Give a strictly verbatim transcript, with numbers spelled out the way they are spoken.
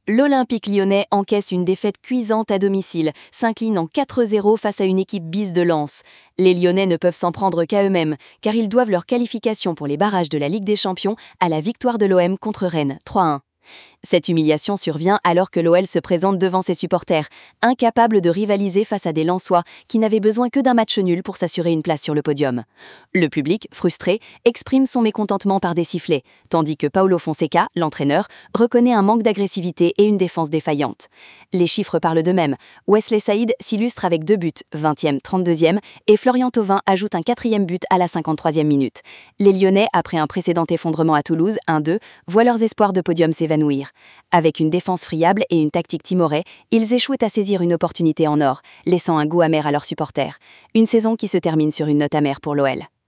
L'Olympique lyonnais encaisse une défaite cuisante à domicile, s'inclinant quatre zéro face à une équipe bise de Lens. Les Lyonnais ne peuvent s'en prendre qu'à eux-mêmes, car ils doivent leur qualification pour les barrages de la Ligue des Champions à la victoire de l'O M contre Rennes, trois un. Cette humiliation survient alors que l'O L se présente devant ses supporters, incapables de rivaliser face à des Lensois qui n'avaient besoin que d'un match nul pour s'assurer une place sur le podium. Le public, frustré, exprime son mécontentement par des sifflets, tandis que Paulo Fonseca, l'entraîneur, reconnaît un manque d'agressivité et une défense défaillante. Les chiffres parlent d'eux-mêmes. Wesley Saïd s'illustre avec deux buts, vingtième, trente-deuxième, et Florian Thauvin ajoute un quatrième but à la cinquante-troisième minute. Les Lyonnais, après un précédent effondrement à Toulouse, un deux, voient leurs espoirs de podium s'évanouir. Avec une défense friable et une tactique timorée, ils échouent à saisir une opportunité en or, laissant un goût amer à leurs supporters. Une saison qui se termine sur une note amère pour l'O L.